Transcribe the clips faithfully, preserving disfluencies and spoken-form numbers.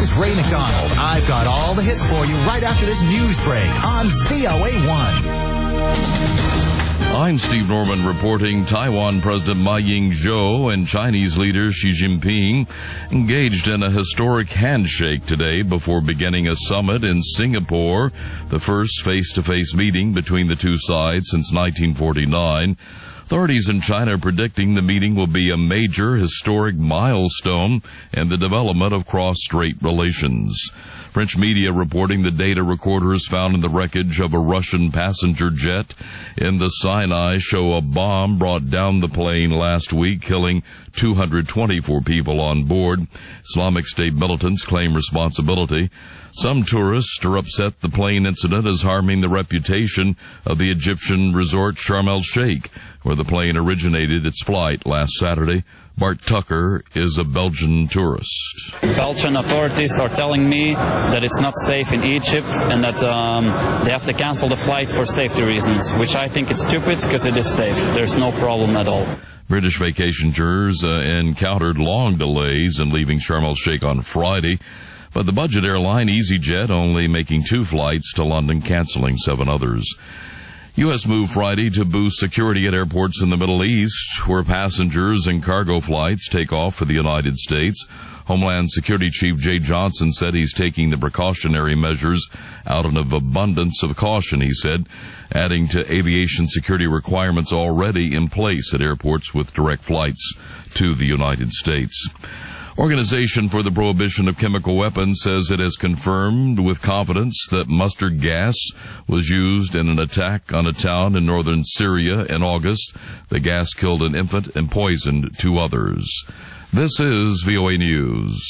is Ray McDonald. I've got all the hits for you right after this news break on V O A one. I'm Steve Norman reporting. Taiwan President Ma Ying-jeou and Chinese leader Xi Jinping engaged in a historic handshake today before beginning a summit in Singapore, the first face-to-face meeting between the two sides since nineteen forty-nine. Authorities in China are predicting the meeting will be a major historic milestone in the development of cross-strait relations. French media reporting the data recorders found in the wreckage of a Russian passenger jet in the Sinai show a bomb brought down the plane last week, killing two hundred twenty-four people on board. Islamic State militants claim responsibility. Some tourists are upset the plane incident is harming the reputation of the Egyptian resort Sharm el-Sheikh, where the plane originated its flight last Saturday. Bart Tucker is a Belgian tourist. Belgian authorities are telling me that it's not safe in Egypt and that um, they have to cancel the flight for safety reasons, which I think is stupid because it is safe. There's no problem at all. British vacationers uh, encountered long delays in leaving Sharm el-Sheikh on Friday, but the budget airline EasyJet only making two flights to London, canceling seven others. U S moved Friday to boost security at airports in the Middle East, where passengers and cargo flights take off for the United States. Homeland Security Chief Jay Johnson said he's taking the precautionary measures out of abundance of caution, he said, adding to aviation security requirements already in place at airports with direct flights to the United States. Organization for the Prohibition of Chemical Weapons says it has confirmed with confidence that mustard gas was used in an attack on a town in northern Syria in August. The gas killed an infant and poisoned two others. This is V O A News.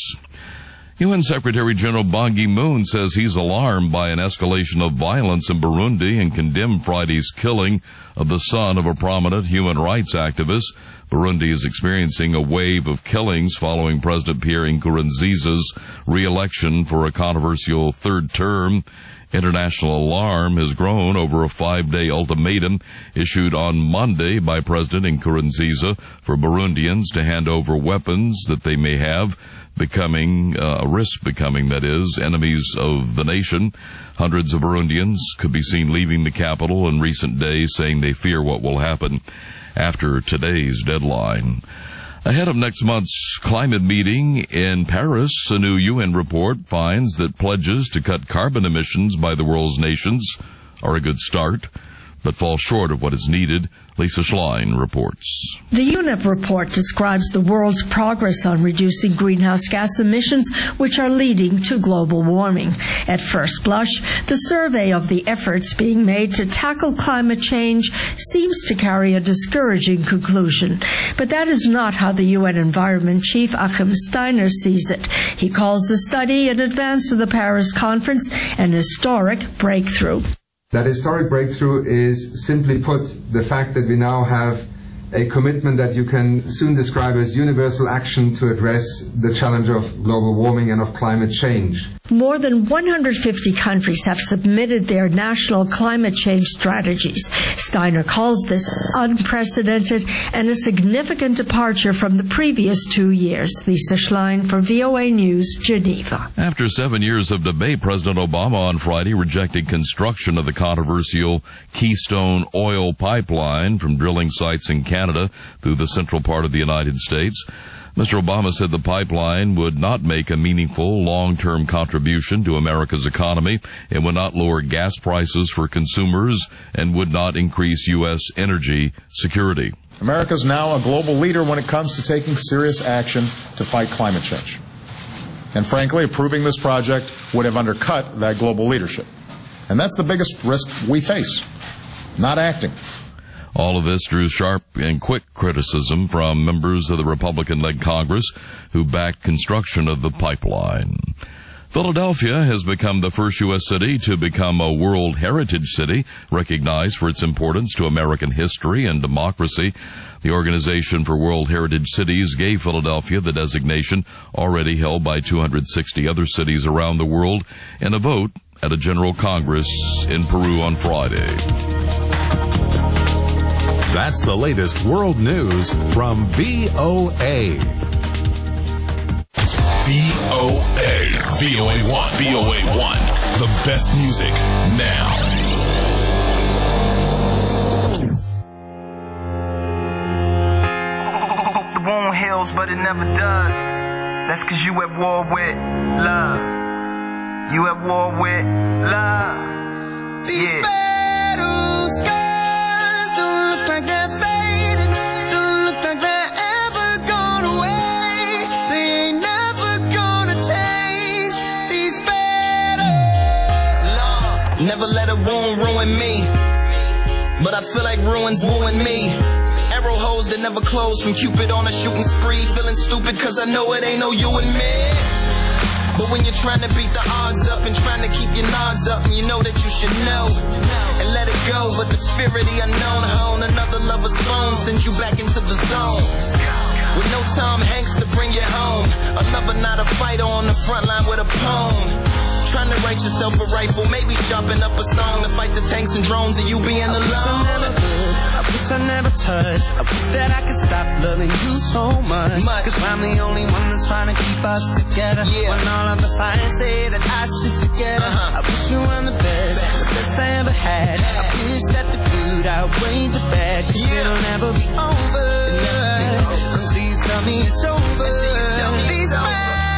U N Secretary General Ban Ki-moon says he's alarmed by an escalation of violence in Burundi and condemned Friday's killing of the son of a prominent human rights activist. Burundi is experiencing a wave of killings following President Pierre Nkurunziza's re-election for a controversial third term. International alarm has grown over a five-day ultimatum issued on Monday by President Nkurunziza for Burundians to hand over weapons that they may have, becoming, uh, risk becoming, that is, enemies of the nation. Hundreds of Burundians could be seen leaving the capital in recent days, saying they fear what will happen after today's deadline. Ahead of next month's climate meeting in Paris, a new U N report finds that pledges to cut carbon emissions by the world's nations are a good start, but fall short of what is needed. Lisa Schlein reports. The U N E P report describes the world's progress on reducing greenhouse gas emissions, which are leading to global warming. At first blush, the survey of the efforts being made to tackle climate change seems to carry a discouraging conclusion. But that is not how the U N Environment Chief Achim Steiner sees it. He calls the study in advance of the Paris conference an historic breakthrough. That historic breakthrough is, simply put, the fact that we now have a commitment that you can soon describe as universal action to address the challenge of global warming and of climate change. More than one hundred fifty countries have submitted their national climate change strategies. Steiner calls this unprecedented and a significant departure from the previous two years. Lisa Schlein for V O A News, Geneva. After seven years of debate, President Obama on Friday rejected construction of the controversial Keystone oil pipeline from drilling sites in Canada through the central part of the United States. Mister Obama said the pipeline would not make a meaningful long-term contribution to America's economy. It would not lower gas prices for consumers and would not increase U S energy security. America is now a global leader when it comes to taking serious action to fight climate change. And frankly, approving this project would have undercut that global leadership. And that's the biggest risk we face, not acting. All of this drew sharp and quick criticism from members of the Republican-led Congress who backed construction of the pipeline. Philadelphia has become the first U S city to become a World Heritage City, recognized for its importance to American history and democracy. The Organization for World Heritage Cities gave Philadelphia the designation, already held by two hundred sixty other cities around the world, in a vote at a General Congress in Peru on Friday. That's the latest world news from V O A. V O A. V O A one. V O A one. The best music now. The wound heals, but it never does. That's cause you at war with love. You at war with love. These yeah. battle scars don't look like they're fading. Don't look like they're ever gone away. They ain't never gonna change. These battles. Love. Never let a wound ruin me, but I feel like ruins wooing me. Arrow holes that never close from Cupid on a shooting spree. Feeling stupid cause I know it ain't no you and me. But when you're trying to beat the odds up and trying to keep your nods up, and you know that you should know and let it go, but the fear of the unknown hone another lover's phone sends you back into the zone. With no Tom Hanks to bring you home, a lover not a fighter on the front line with a poem. Trying to write yourself a rifle, maybe sharpen up a song to fight the tanks and drones and you being alone. I wish I never would, I wish I never touched. I wish that I could stop loving you so much, much. Cause I'm the only one that's trying to keep us together, yeah. When all of the signs say that I should forget her, uh-huh. I wish you were the best, best, the best I ever had. I wish that the good outweighed the bad, cause yeah. it'll never be over, never be over until you tell me it's over. Until you tell me it's over.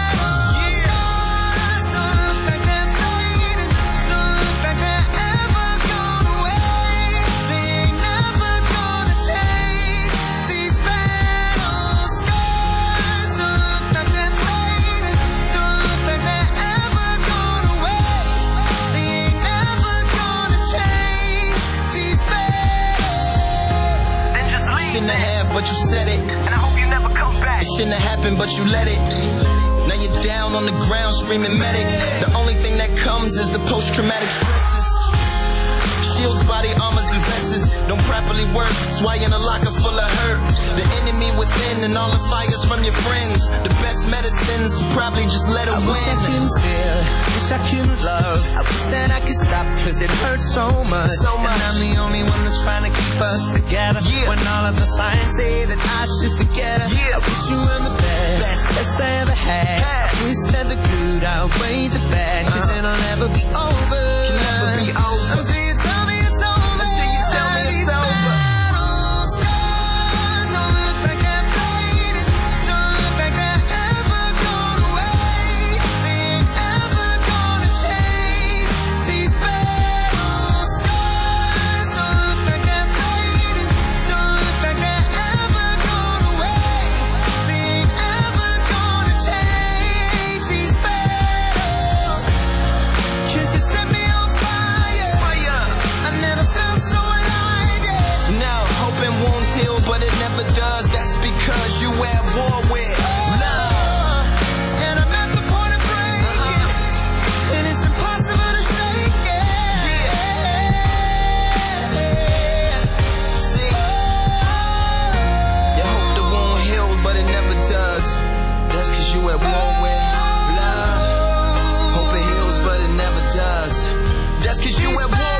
But you said it, and I hope you never come back. It shouldn't have happened, but you let it. Now you're down on the ground screaming medic. The only thing that comes is the post-traumatic stresses. Shields, body armors, and vests don't properly work. That's why you're in a locker full of hurt. The enemy within and all the fires from your friends. The best medicines to probably just let it I win. Wish I couldn't feel, wish I couldn't love. I wish that I could stop cause it hurts so much. So much. And I'm the only one that's trying to keep us together, yeah. When all of the signs say that I should forget her, yeah. I wish you were the best, best, best I ever had. I wish that the good outweighed the bad, cause uh-huh. it'll never be over. Can never be over until you tell me it's over. Until you tell me it's over. Does that's because you at war with love, and I'm at the point of breaking, uh-huh. And it's impossible to shake it. Yeah. See, you hope the wound healed, but it never does. That's cause you at war with love. Hope it heals, but it never does. That's cause you at war with.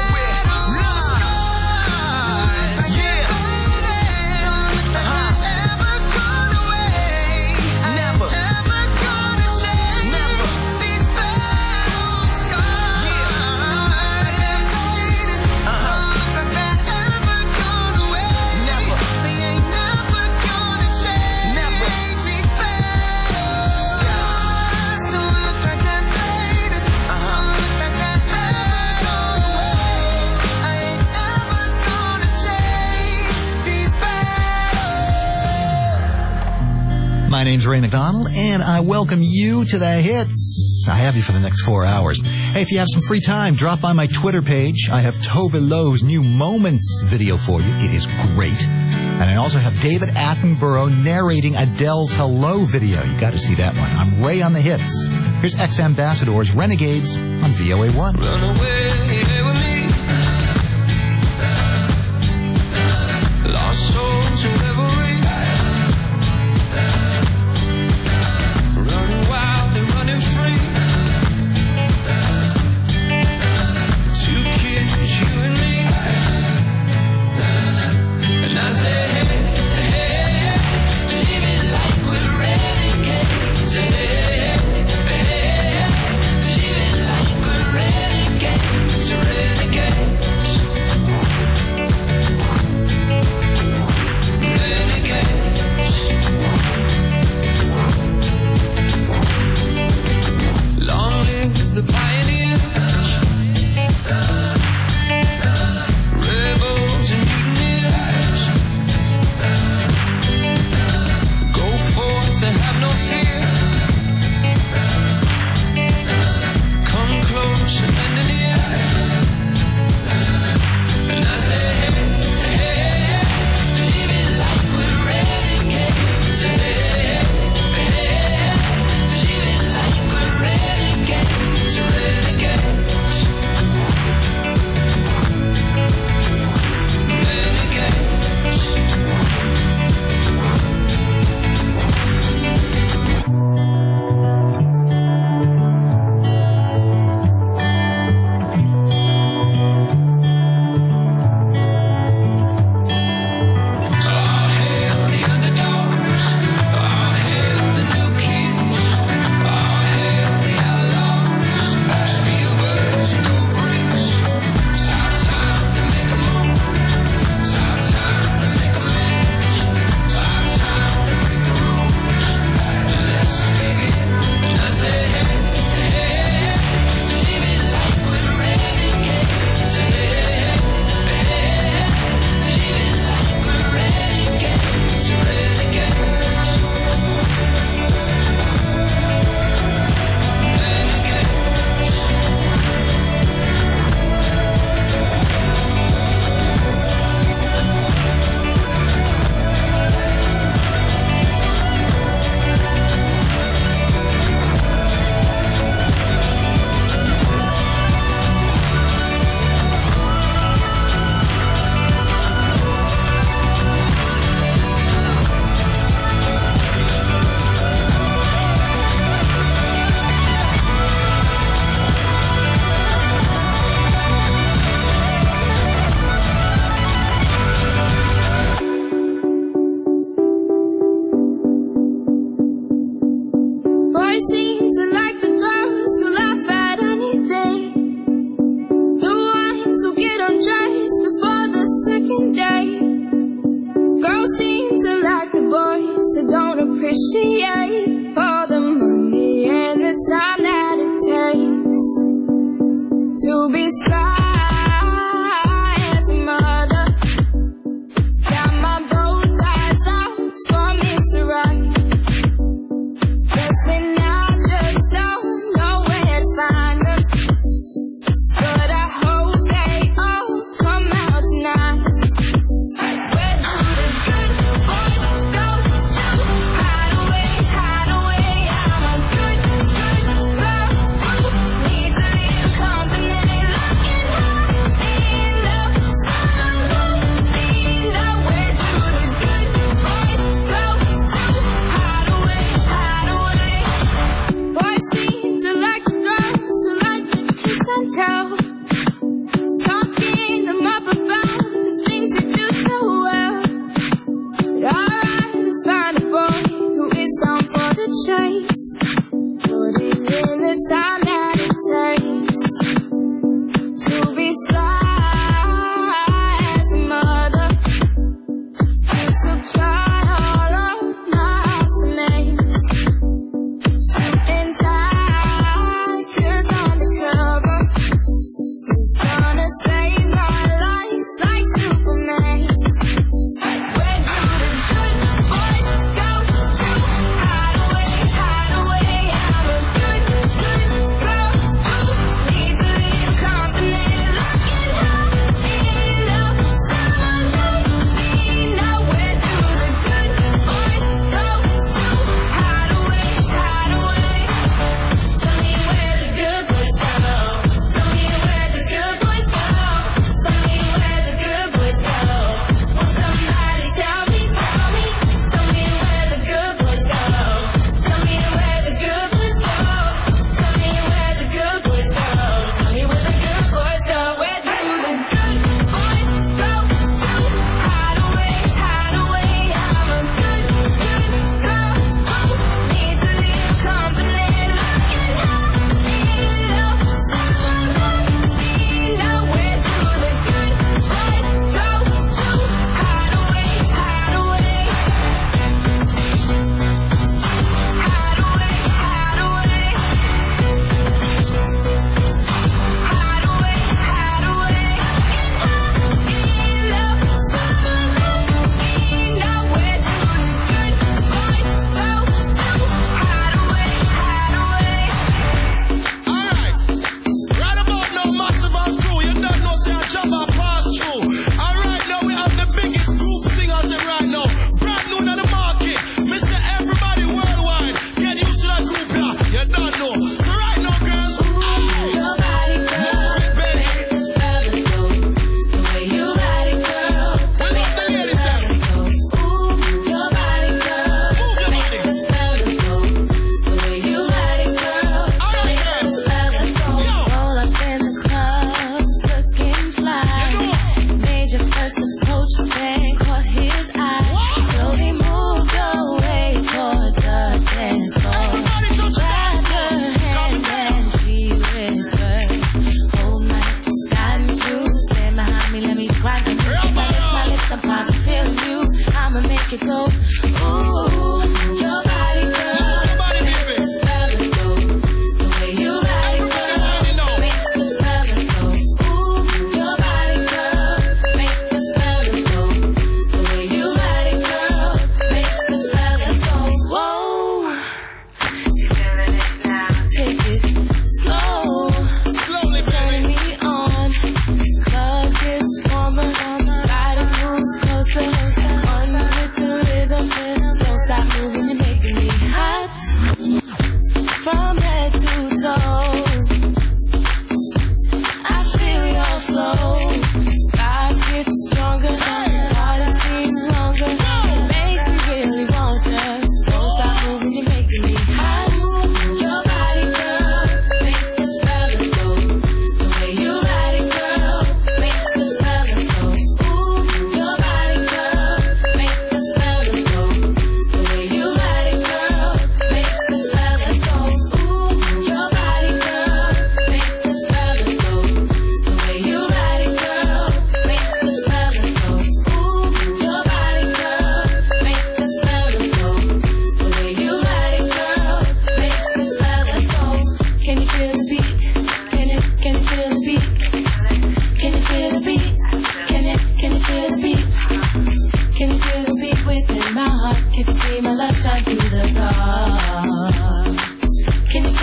My name's Ray McDonald, and I welcome you to the hits. I have you for the next four hours. Hey, if you have some free time, drop by my Twitter page. I have Tove Lo's new Moments video for you. It is great. And I also have David Attenborough narrating Adele's Hello video. You got to see that one. I'm Ray on the hits. Here's Ex-Ambassadors, Renegades on V O A one. Run away with me. Lost soul to reverie. Free. Two kids, you and me. And I say, hey, hey, live it like we're renegades. Hey, appreciate all the money and the time that it takes to be fly as a mother. Got my both eyes out for Mister Right. Guessing I just don't know where to find them, but I hope they all come out tonight. Where do the good boys go to hide away, hide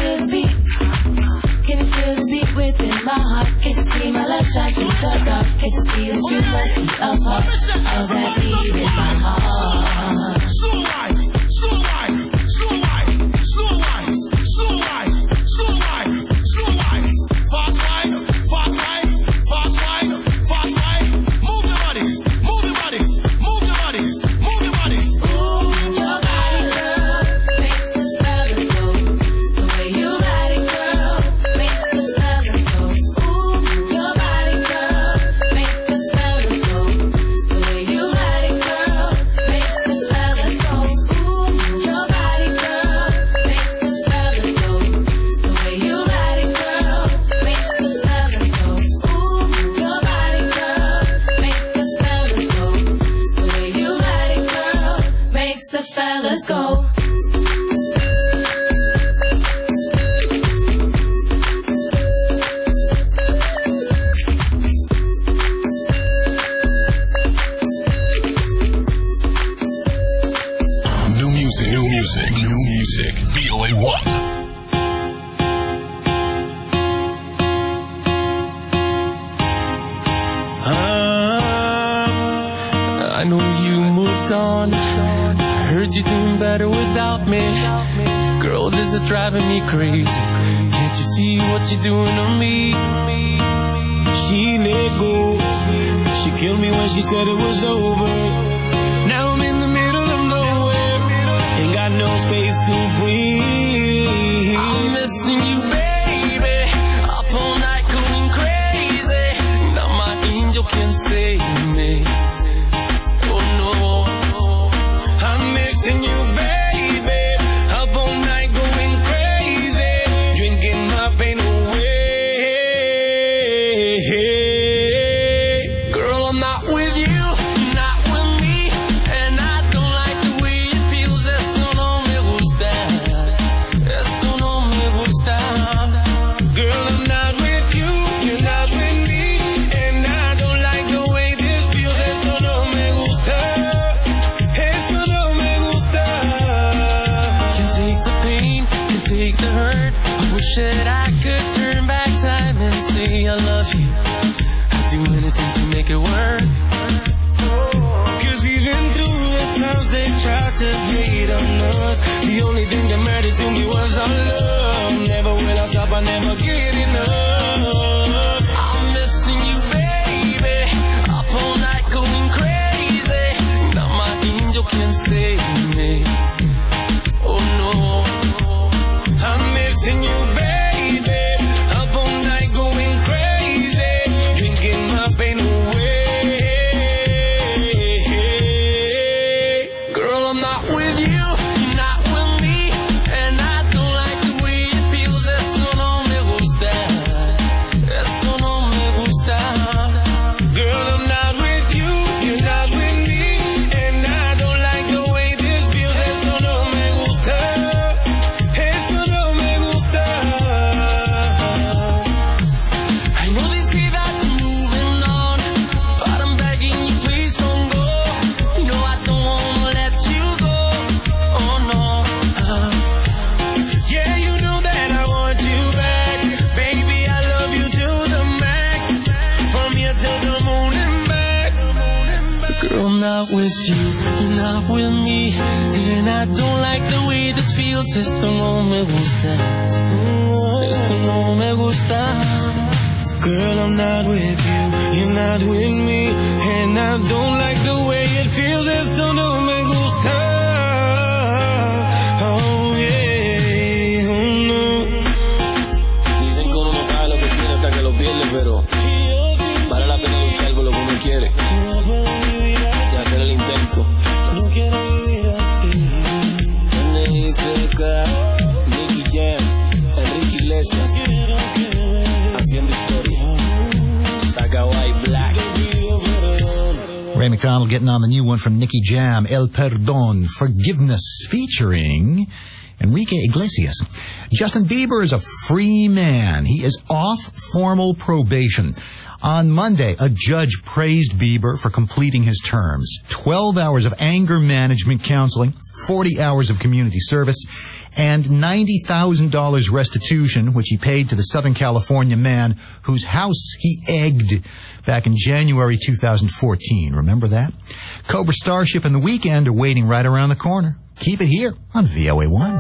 feel the beat? Can you feel the beat within my heart? Can't you see my love shine through the dark? Can't you see that you must be a part of that beat in my heart? Slow wine, slow wine, slow wine, slow wine, slow wine, slow wine, slow wine, fast wine, fast wine, fast wine, fast wine. Move your body, move your body, move your body, move your body. Ooh, your body, girl, makes the fellas go. The way you ride it, girl, makes the fellas go. Ooh, your body, girl, makes the fellas go. The way you ride it, girl, makes the fellas go. Ooh, your body, girl, makes the fellas go. The way you ride it, girl, makes the fellas go. Ooh, your body, girl, makes the fellas go. The way you ride it, girl, makes the fellas go. New music, new music, new music. V O A one. I know you moved on. I heard you doing better without me. Girl, this is driving me crazy. Can't you see what you're doing to me? She let go. She killed me when she said it was over. Now I'm in the middle of nowhere. Ain't got no space to breathe. I'm missing you, baby. Up all night going crazy. Now my angel can save me. Oh no. I'm missing you, baby. Up all night going crazy. Drinking my pain away. Girl, I'm not with you, you're not with me. And I don't like the way it feels. Esto no me gusta. Esto no me gusta. Girl, I'm not with you, you're not with me. And I don't like the way this feels. Esto no me gusta. Esto no me gusta. Can take the pain, can take the hurt. I wish that I could turn back time and say I love you. I'd do anything to make it work. Cause even through the times they tried to hate on us, the only thing that mattered to me was our love. Never will I stop, I never get enough. I'm missing you, baby. Up all night going crazy. Now my angel can save me. Oh no. I'm missing you, baby. Up all night going crazy. Drinking my pain away. Girl, I'm not with you, you're not with me. And I don't like the way it feels. Esto no me gusta. Esto no me gusta. Girl, I'm not with you, you're not with me. And I don't like the way this feels. Esto no me gusta. Esto no me gusta. I know they say that you're moving on, but I'm begging you, please don't go. No, I don't wanna let you go. Oh no. Uh, Yeah, you know that I want you back. Baby, I love you to the max. From here till the moon and back. Girl, I'm not with you, you're not with me. And I don't like the way this feels. Esto no me gusta. Esto no me gusta. Girl, I'm not with you, you're not with me. And I don't like the way it feels. Esto no me gusta. Oh yeah, oh no. Dicen que uno no sabe lo que tiene hasta que lo pierde, pero vale la pena luchar por lo que uno quiere y hacer el intento. No quiero vivir así. Donde dice que Nicky Jam, Enrique Iglesias, haciendo historia. Saga White Black. Ray McDonald getting on the new one from Nicky Jam, El Perdón, Forgiveness, featuring Enrique Iglesias. Justin Bieber is a free man. He is off formal probation. On Monday, a judge praised Bieber for completing his terms. twelve hours of anger management counseling, forty hours of community service, and ninety thousand dollars restitution, which he paid to the Southern California man whose house he egged back in January two thousand fourteen. Remember that? Cobra Starship and The Weeknd are waiting right around the corner. Keep it here on V O A one.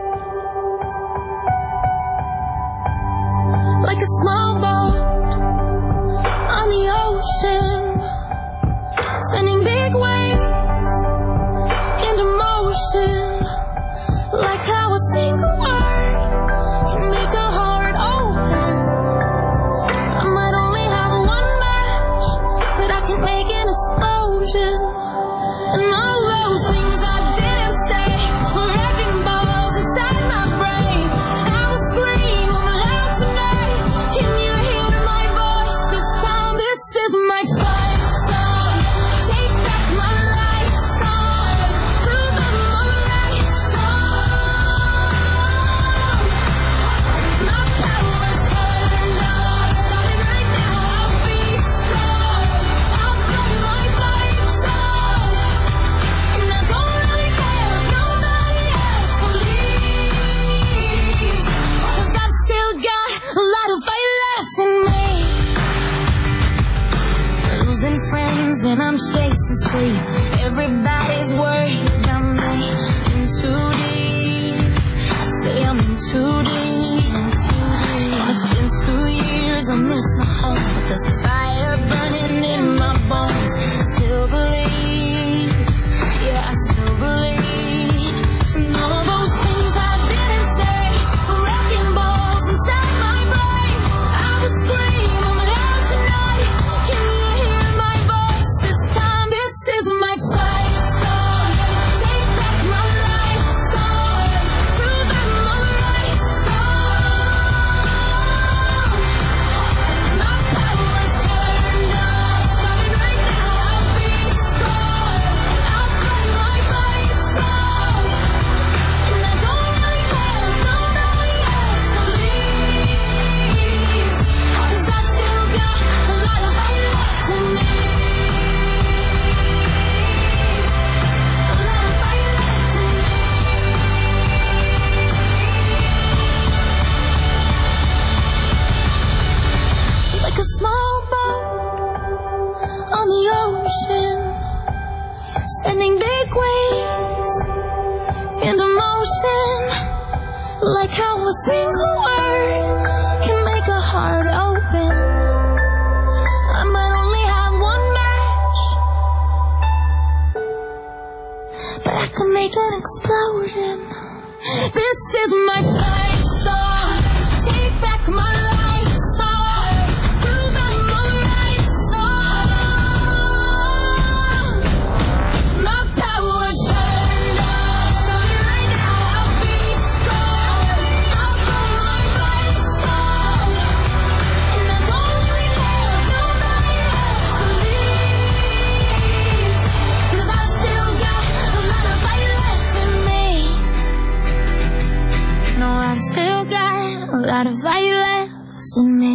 Like a small boat on the ocean, sending big waves into motion. Like how a single word can make a heart open. I might only have one match, but I can make an explosion. And all those things I didn't say were wrecking balls inside my brain. And I was screaming loud tonight. Can you hear my voice this time? This is my fight song. Take back my life song. Through the moonlight song. My power's turned on. Starting right now, I'll be strong. I'll play my fight song. And I don't really care if nobody else believes. 'Cause I've still got a lot of fight left in me. Losing friends and I'm chasing sleep. Everybody's worried about me. In too deep. Say I'm in too deep. And it's been two years, I miss my home. But there's a fire burning in my bones. Still believe. Yeah, I still believe. And all those things I didn't say were wrecking balls inside my brain. I was screaming loud tonight. Can you hear my voice this time? This is my fight song. Take back my life song. Through the moonlight song. My power's turned on. Starting right now, I'll be strong. I'll play my fight song. And I don't really care if nobody else believes. 'Cause I've still got a lot of fight left in me. A lot of fight left in me. Like a small boat on the ocean, sending big waves into motion. Like how a single word can make a heart open. I might only have one match, but I can make an explosion. This is my fight song. Take back my life song. Through the moonlight song. My power's turned on. Starting right now, I'll be strong. I'll play my fight song. And I don't really care if nobody else believes. 'Cause I've still got a lot of fight left in me. No, I've still got a lot of fight left in me.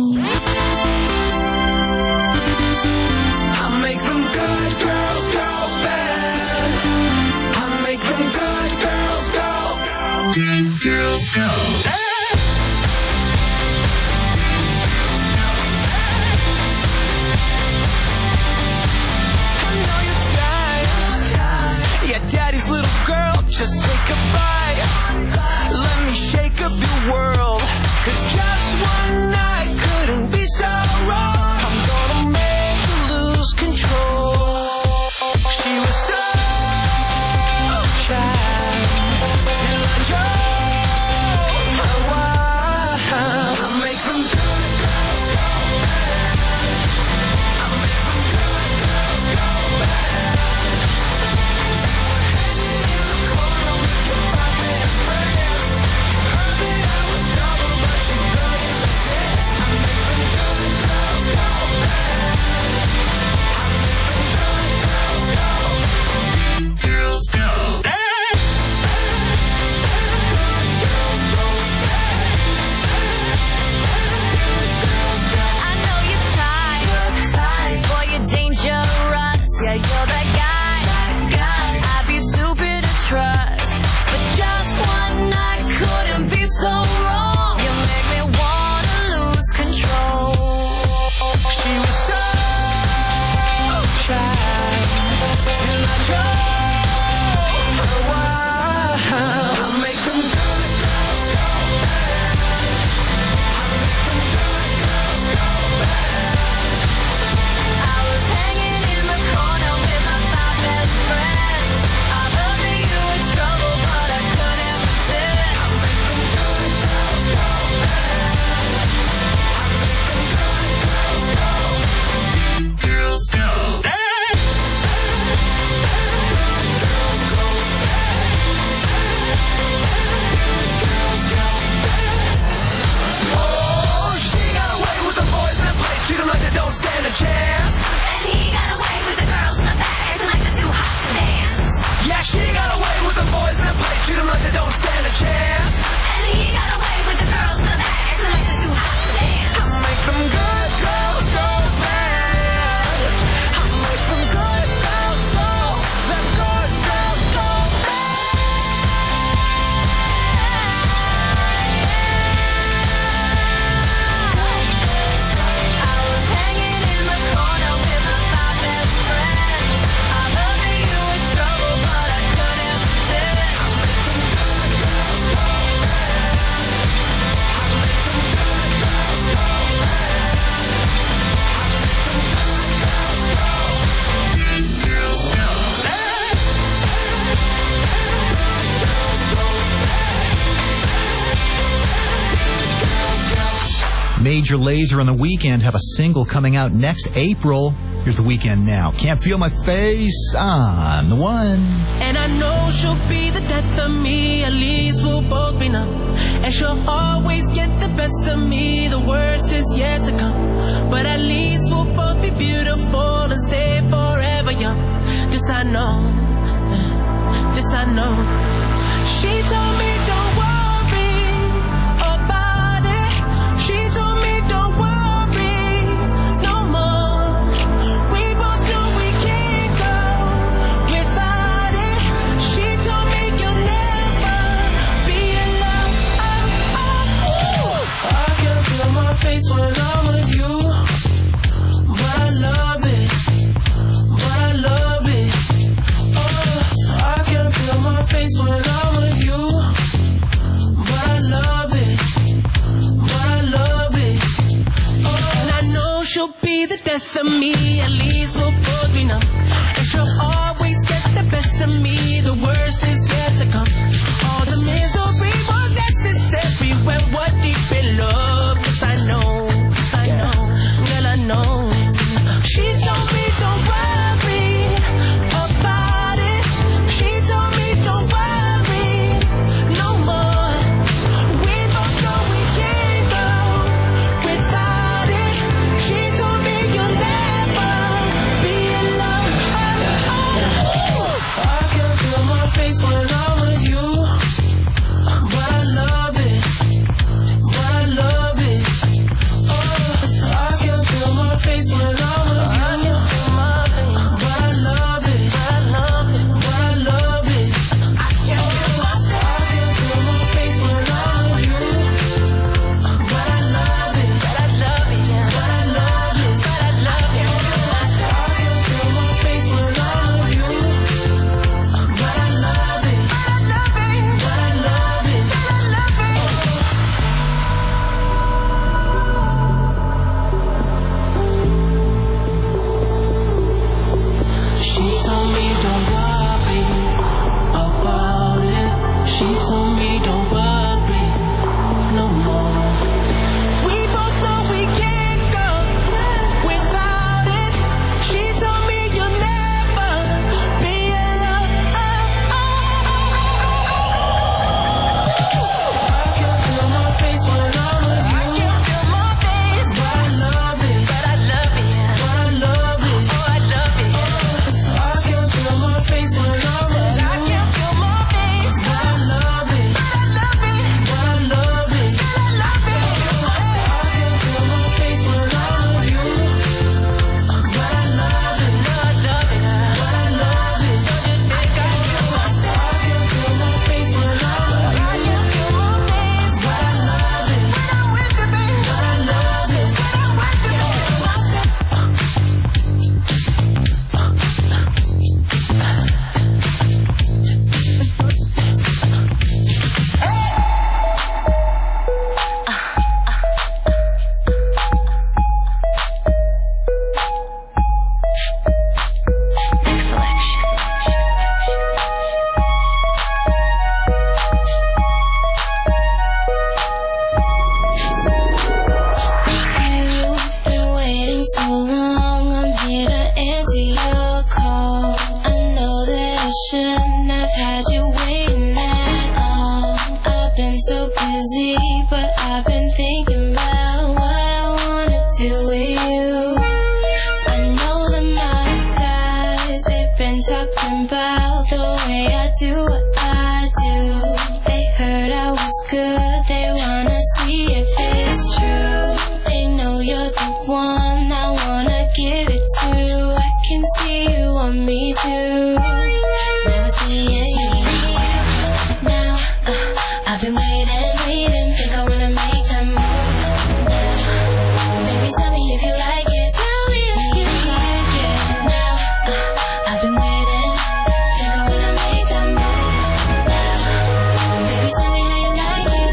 I make them good girls go bad. I make them good girls go. Good girls go. I know you're tired. Yeah, daddy's little girl, just take a bite. Let me shake up your world. 'Cause just one night couldn't be so wrong. I'm gonna make you lose control. She was so shy till I drove her wild. I make them good girls go bad. I make them good girls go bad. Hanging in the corner with your five best friends. You heard that I was trouble, but you got in the sense. Major Lazer and The Weeknd have a single coming out next April. Here's The Weeknd now. Can't Feel My Face on The One. And I know she'll be the death of me, at least we'll both be numb. And she'll always get the best of me, the worst is yet to come. But at least we'll both be beautiful and stay forever young. This I know, this I know. She told me don't worry about it. She told me don't worry no more. We both know we can't go without it. She told me you'll never be alone. I can feel my face when I'm with you, but I love it, but I love it. Oh, I can feel my face when I'm with you, but I love it, but I love it. Oh, and I know she'll be the death of me, at least we'll both be numb. And she'll always get the best of me, the worst is yet to come. All the misery was necessary when we're deep in love. Cause I know, cause I know, girl I know. She told me don't worry about it. She told me don't worry no more. We both know we can't go without it. She told me you'll never be alone. I can feel my face when I'm with you, but I love it, but I love it. Oh, I can feel my face when I'm with you, but I love it, but I love it, but I love it. I can feel my face when I'm with you, but I love it, but I love it, but I love it, but I love it. I can feel my face when I'm with you, but I love it, but I love it, but I love it, but I love it. She told me don't worry about it. She told me don't worry no more. We both know we can't go without it. She told me you'll never be alone. I can feel my face when I'm with you. I can feel my face, but I love it, but I love it, but I love it, oh I love it. I can feel my face when I'm with you. I can feel my face, but I love it, but I love it, but I love it, but I love it. I can feel my face when I'm with you, but I love it, but I love it, but I love it. Don't you think I feel my I can feel my face when I'm with you. I can feel my face, but I love it, when I'm with you, baby. But I love it, when I'm with you, baby. You've been waiting so long, I'm here to answer your call. I know that I shouldn't have had you waiting at all. I've been so busy, but I've been thinking about what I wanna do with you. I know that my guys, they've been talking about the way I do what I do. They heard I was good, they wanna see if it's true. They know you're the one I wanna give it to. I can see you want me too. Now it's me and you. Now uh, I've been waiting, waiting, think I wanna make that move. Now, baby, tell me if you like it. Tell me if you like it. Now uh, I've been waiting, think I wanna make that move. Now, baby, tell me how you like it.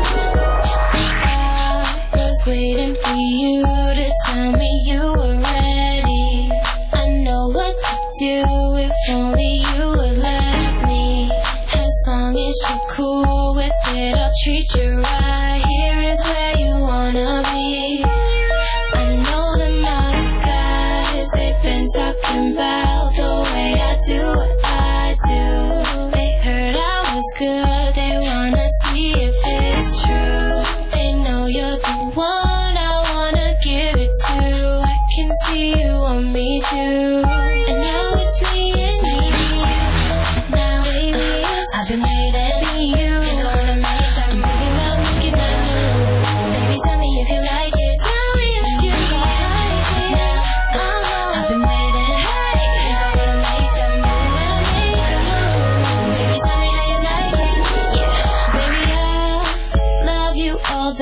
I was waiting for you to tell me you were ready. I know what to do if only you would let me. As long as you're cool with it, I'll treat you right. Here is where you wanna be.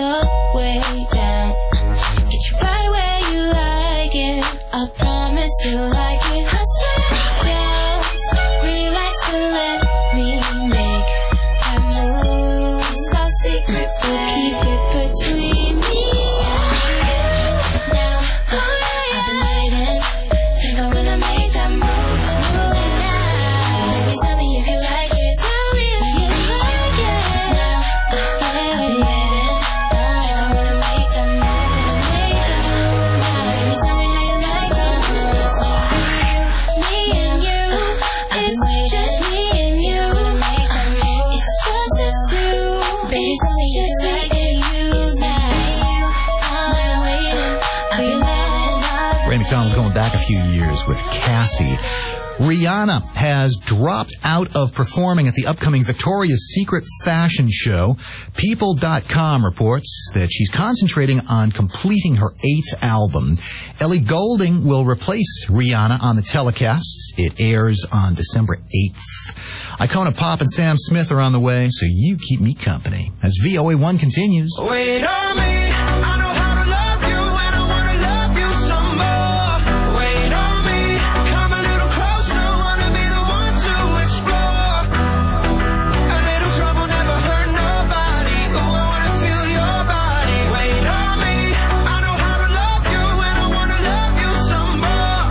the way down. Get you right where you like it. I promise you like it. I swear, just relax and let me make that move. It's our secret, we'll keep it between me and you. Now, oh yeah, I've been waiting. Think I'm gonna make that move. Move now. Baby, tell me if you like it. Tell me if you like it. Now, oh yeah, I've been waiting. Think I'm gonna make that move. Make that move now. Baby, tell me how you like that move. It's me and you. It's just me and you. It's just us two. Baby, tell me if you like it. It's me and you. I'm waiting for your love. Ray McDonald going back a few years with Cassie. Rihanna has dropped out of performing at the upcoming Victoria's Secret fashion show. People dot com reports that she's concentrating on completing her eighth album. Ellie Goulding will replace Rihanna on the telecast. It airs on December eighth. Icona Pop and Sam Smith are on the way, so you keep me company as V O A one continues. Wait on me, I know how to love you and I wanna love you some more. Wait on me, come a little closer, wanna be the one to explore. A little trouble never hurt nobody. Ooh, I wanna feel your body. Wait on me, I know how to love you and I wanna love you some more.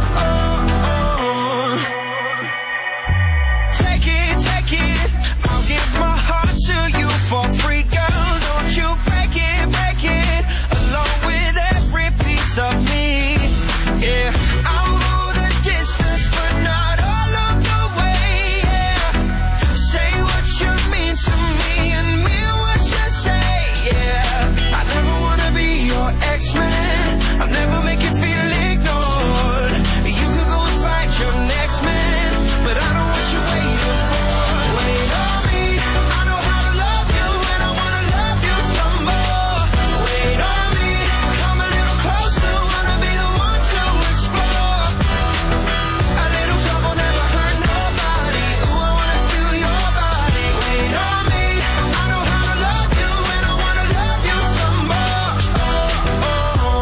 Take it, take it, I'll give my heart to you for free, girl. Don't you break it, break it, along with every piece of me. Yeah, I'll go the distance, but not all of the way. Yeah, say what you mean to me and mean what you say. Yeah, I never wanna be your ex-man. I'll never make you feel ignored. You could go and find your next man, but I don't want you waiting for. Wait on me, I know how to love you and I wanna love you some more. Wait on me, come a little closer, wanna be the one to explore. A little trouble never hurt nobody. Ooh, I wanna feel your body. Wait on me, I know how to love you and I wanna love you some more. Oh, oh, oh.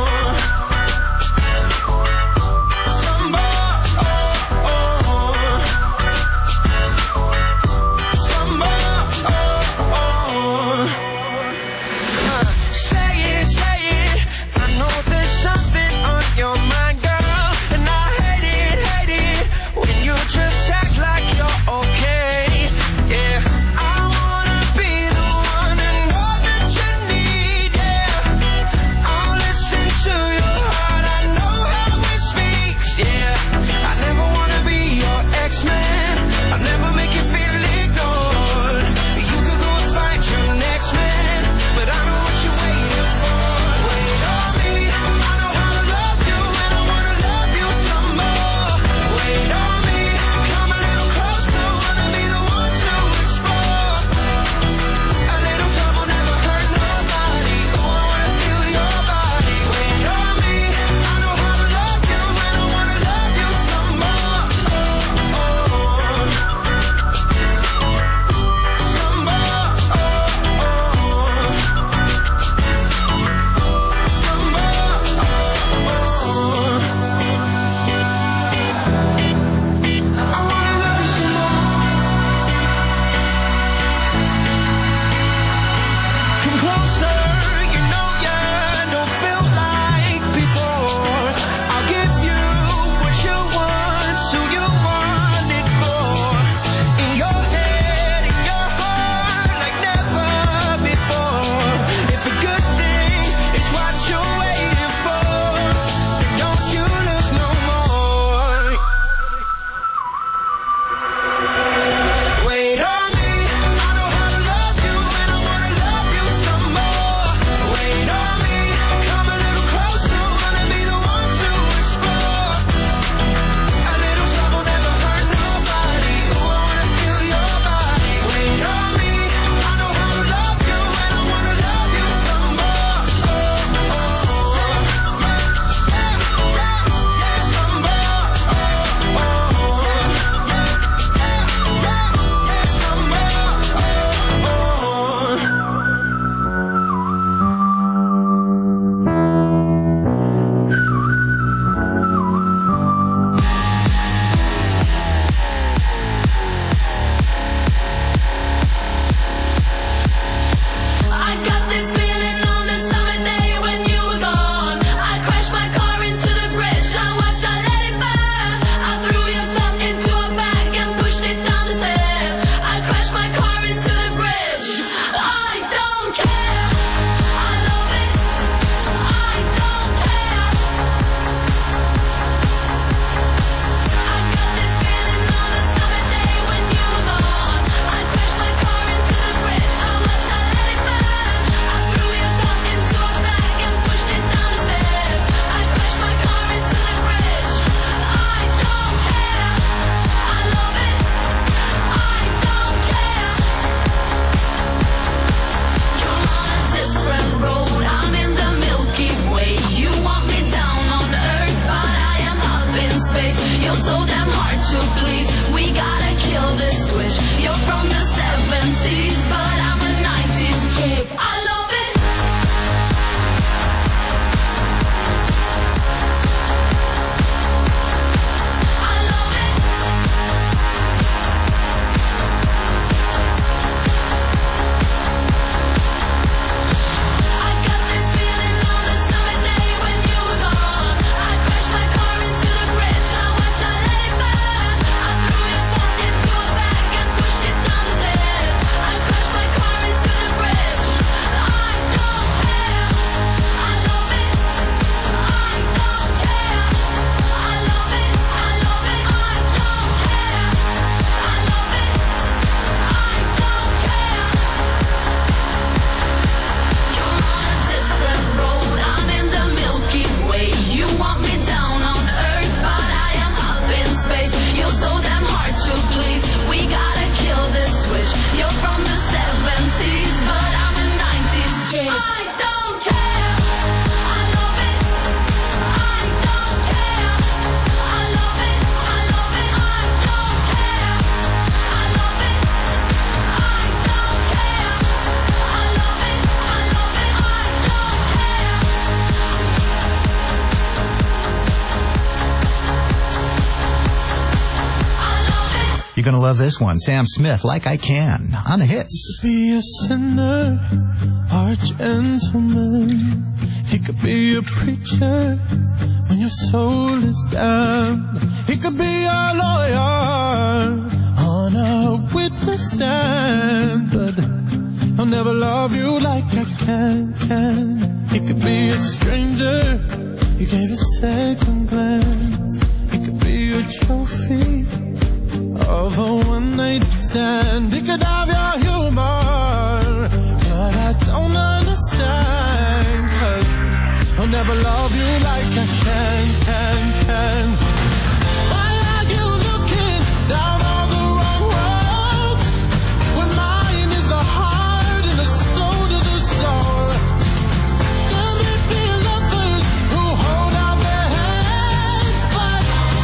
going to love this one. Sam Smith, Like I Can, on the hits. Be a sinner or a gentleman. He could be a preacher when your soul is down. He could be a lawyer on a witness stand, but I'll never love you like I can, can. He could be a stranger, you gave a second glance. He could be a trophy of a one-night stand. He could have your humor, but I don't understand, 'cause I'll never love you like I can, can, can. Why are you looking down on the wrong road when mine is the heart and the soul to the soul? There may be lovers who hold out their hands, but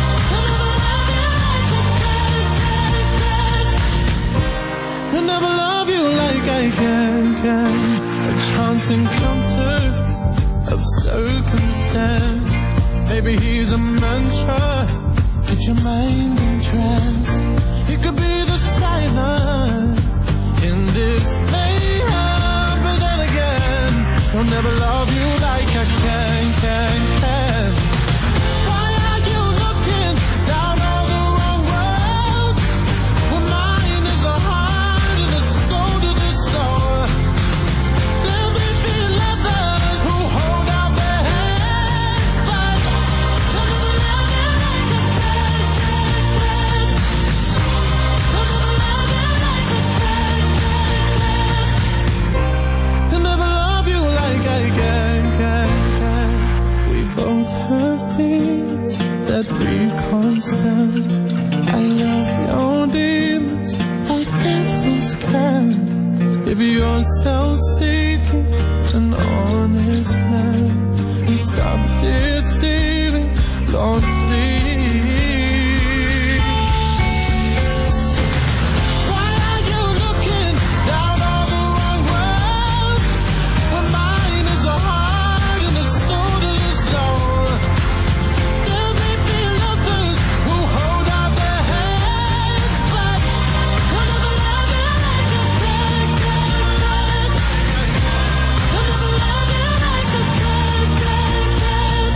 I'll never love you like I can, can. A chance encounter of circumstance. Maybe he's a mantra, keep your mind in trance. He could be the silence in this mayhem, but then again, I'll never love you like I can, can, can. Why are you looking down on the wrong road when mine is the heart and the soul to the soul? There may be lovers who hold out their hands, but I'll never love you like I can, can, can. I'll never love you like I can, can, can. I'll never love you like I can, can, can. We both have things that we can't stand. I love your demons like devils can. If you're self-seeking, an honest man, you stop deceiving, Lord, please. Why are you looking down on the wrong road when mine is the heart and the soul to the soul? There may be lovers who hold out their hands, but I'll never love you like I can, can, can. I'll never love you like I can, can,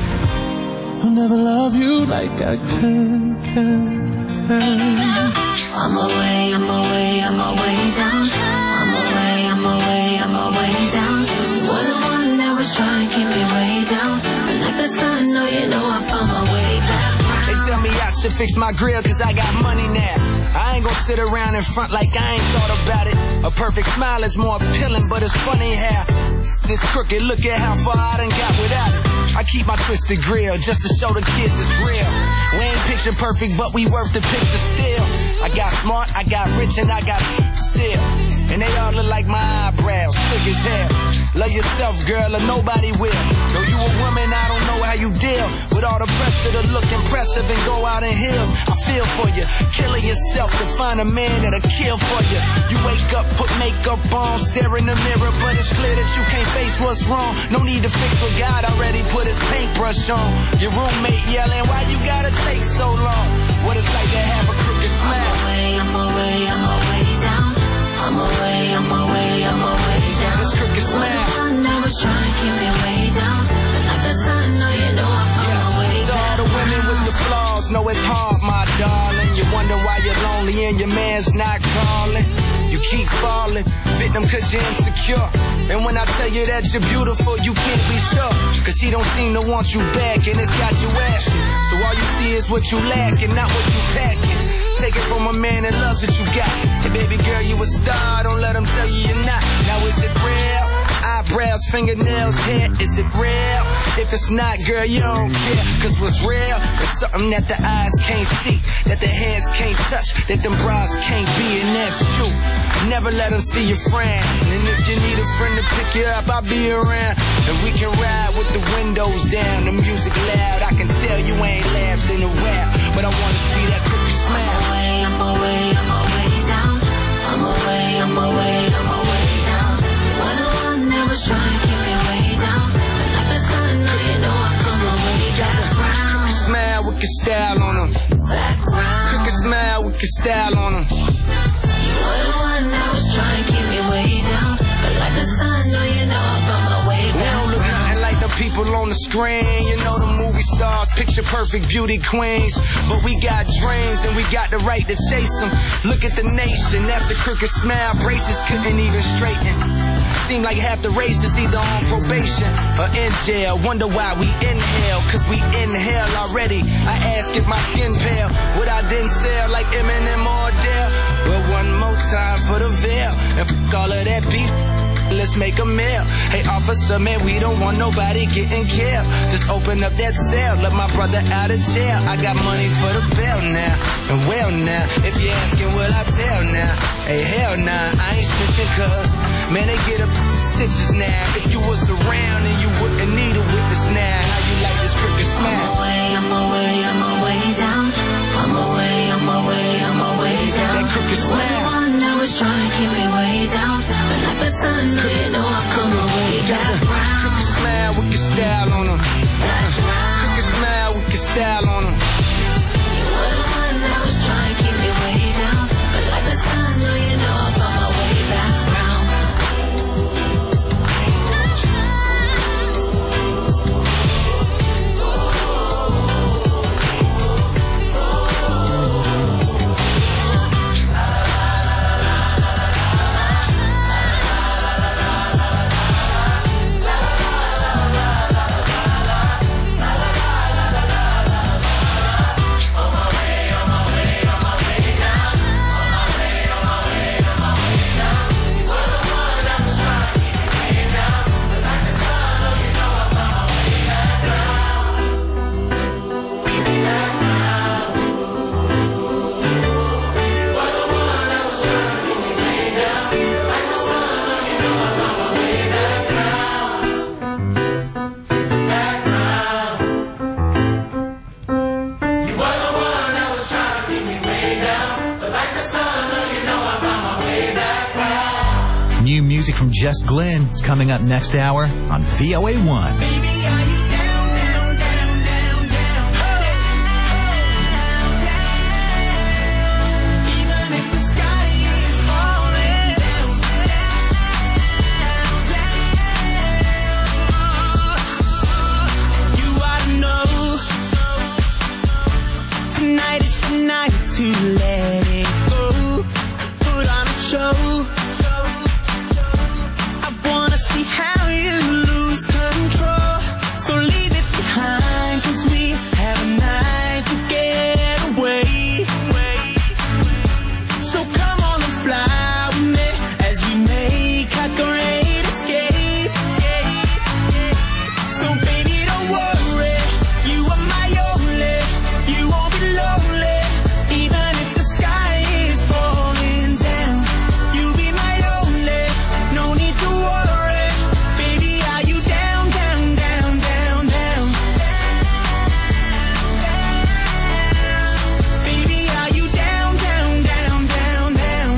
can. I'll never love you like I can, can, can. I'm away, I'm away, I'm away down. I'm away, I'm away, I'm away down. You're the one that was trying to keep me way down. And like the sun, no, you know I found my way back. They tell me I should fix my grill cause I got money now. I ain't gonna sit around in front like I ain't thought about it. A perfect smile is more appealing, but it's funny how this crooked, look at how far I done got without it. I keep my twisted grill just to show the kids it's real. We ain't picture perfect, but we worth the picture still. I got smart, I got rich, and I got still. And they all look like my eyebrows, thick as hell. Love yourself, girl, or nobody will. Though you a woman, I don't know how you deal with all the pressure to look impressive and go out in heels. I feel for you, killing yourself to find a man that'll kill for you. You wake up, put makeup on, stare in the mirror, but it's clear that you can't face what's wrong. No need to fix what God already put his paintbrush on. Your roommate yelling, why you gotta take so long? What it's like to have a crooked smile. I'm away, I'm away, I'm away down. I'm away, I'm away, I'm away down. This crooked smile. You're the one that was trying to keep me way down. And like the sun, no, you know I found my way So all the women with the flaws know it's hard, my darling. You wonder why you're lonely and your man's not calling. You keep falling, victim cause you're insecure. And when I tell you that you're beautiful, you can't be sure. Cause he don't seem to want you back and it's got you asking. So all you see is what you lack and not what you packing. Take it from a man that loves what you got. And baby girl, you a star, don't let him tell you you're not. Now is it real? Eyebrows, fingernails, hair, is it real? If it's not, girl, you don't care. Cause what's real is something that the eyes can't see, that the hands can't touch, that them bras can't be, and that's true. Never let them see your friend. And if you need a friend to pick you up, I'll be around. And we can ride with the windows down, the music loud. I can tell you ain't laughed in a while, but I wanna see that crooked smile. I'm away, I'm away, I'm away down. I'm away, I'm away, I'm away down. You're the one that was trying to keep me way down. And like the sun, no, you know I come away back round. Smile with your style on them. Back round. Crooked smile with your style on them. You were the one that was trying to keep me way down, but like the sun, no, you know I'm on my way We down. don't look nothing like the people on the screen. You know the movie stars, picture perfect beauty queens. But we got dreams and we got the right to chase them. Look at the nation, that's a crooked smile. Braces couldn't even straighten. Seem like half the race is either on probation or in jail. Wonder why we inhale, cause we inhale already. I ask if my skin pale, would I then sell like Eminem or Adele? Well, one more time for the veil, and f*** all of that beef, let's make a meal. Hey officer, man, we don't want nobody getting killed. Just open up that cell, let my brother out of jail. I got money for the bill now, and well now, if you're asking, will I tell now? Hey, hell nah, I ain't snitching cuz, man, they get up stitches now. If you was around and you wouldn't need a witness now, how you like this crooked smile? I'm away, I'm away, I'm away down. I'm away, I'm away, I'm away down. That crooked You were the smile. one that was trying to keep me way down, but like the sun, no, you know I'm coming way back round. Crooked smile with your style on them. Crooked smile with your style on them. You were the one that was trying to keep me way down, but like the sun, no, you know I'm on my way back round. New music from Jess Glynn is coming up next hour on V O A one. Tonight is the night to let it go. Put on a show. I wanna see how you lose control. So leave it behind, 'cause we have a night to get away. So come on and fly with me as we make our great escape. So baby, don't worry, you are my only. You won't be lonely, even if the sky is falling down. You'll be my only, no need to worry. Baby, are you down, down, down, down, down? Baby, are you down, down, down, down, down?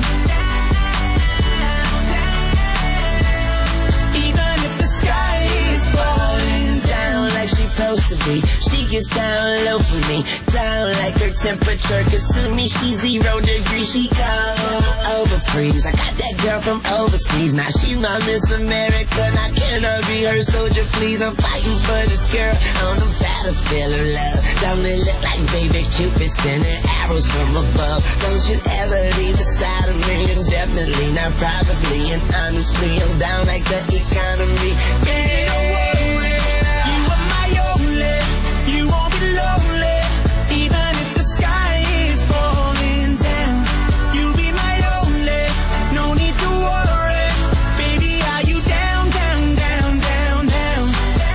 Even if the sky is falling down like she supposed to be, she gets down low for me, down like her temperature, 'cause to me she's zero degrees, she cold over freeze. I got that girl from overseas, now she's my Miss America, now can I be her soldier please? I'm fighting for this girl on the battlefield of love. Don't it look like baby Cupid sending arrows from above? Don't you ever leave the side of me, and definitely not probably, and honestly I'm down like the economy. Yeah, don't worry, you are my only. You won't be lonely, even if the sky is falling down. You'll be my only, no need to worry. Baby, are you down, down, down, down, down?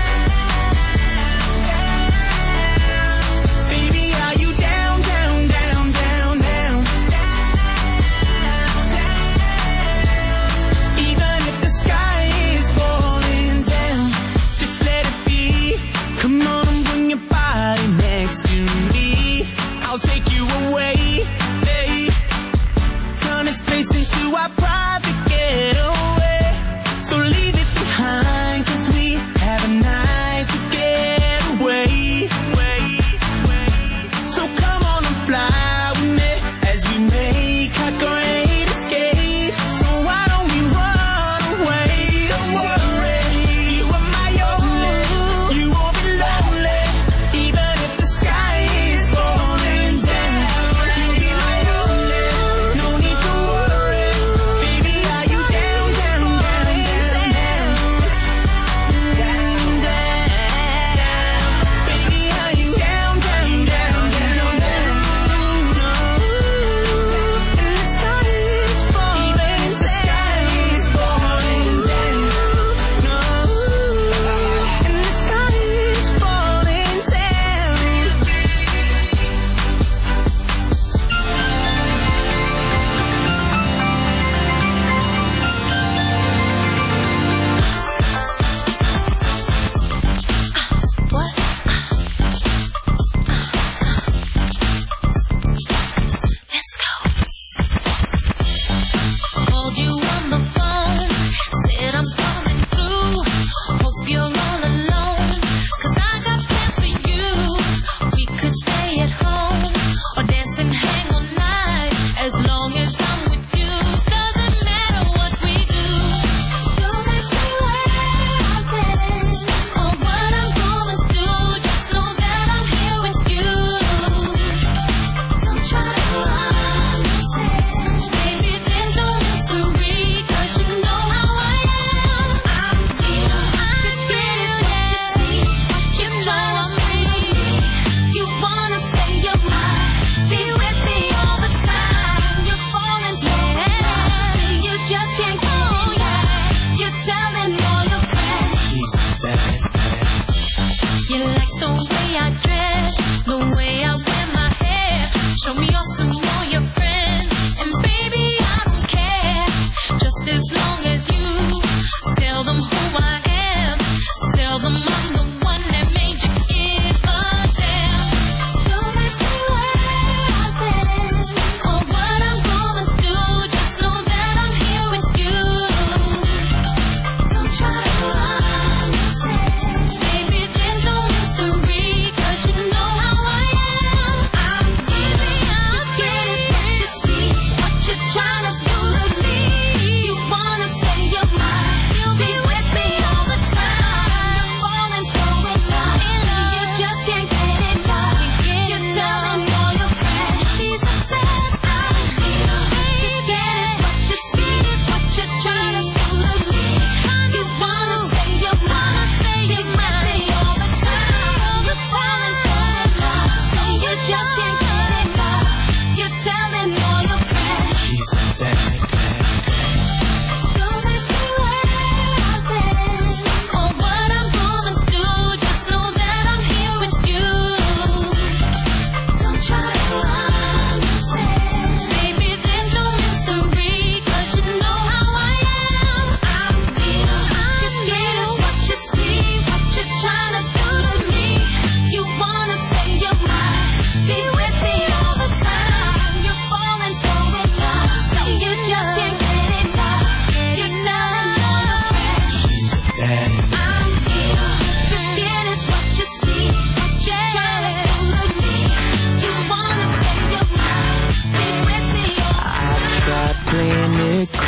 Baby, are you down, down, down, down, down? Even if the sky is falling down.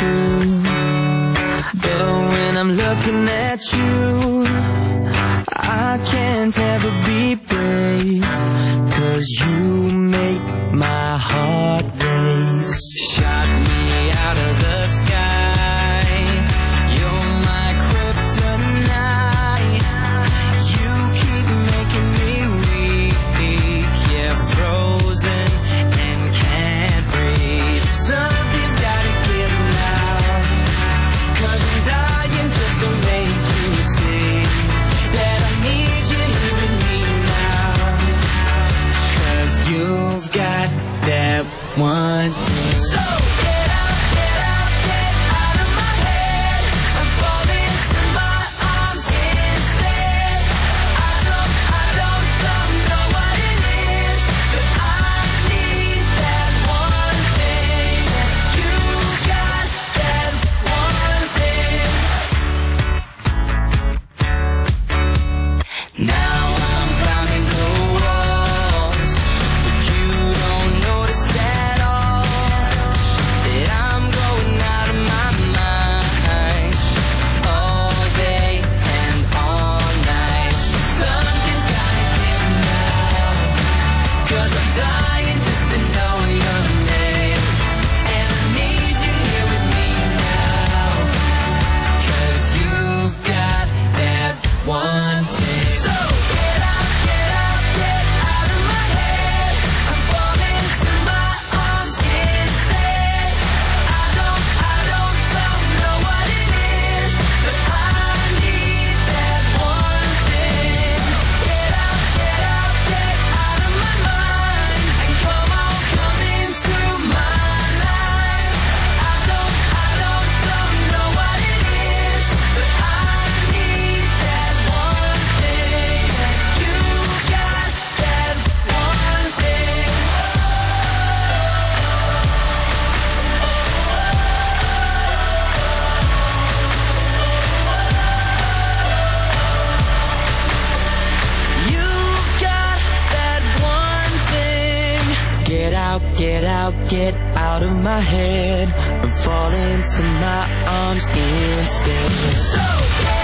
true. But when I'm looking at you, I can't ever be brave, 'cause you make my heart race. Shot me out of the sky, you're my kryptonite. You keep making me weak, yeah, frozen and can't breathe. Something's gotta give now, 'cause I'm dying just to make you see that I need you here with me now. 'Cause you've got that one thing. So get out, get out, get out of my head. I'm falling into my arms instead. I don't, I don't, don't know what it is, but I need that one thing. You got that one thing. Now I'm climbing the walls, but you don't notice at all that I'm going out of my mind all day and all night. Something's gotta give now, 'cause I'm dying just to know your name. And I need you here with me now, 'cause you've got that one thing. So get out, get out, get out of my head. I'm falling into my arms instead. I don't, I don't, don't know what it is, but I need that one thing. Get out, get out, get out of my mind, and come on, come into my life. I don't, I don't, don't know what it is, but I need that one thing. You got that one thing. You've got that one thing. Get out, get out, get out of my head, and fall into my arms instead. So get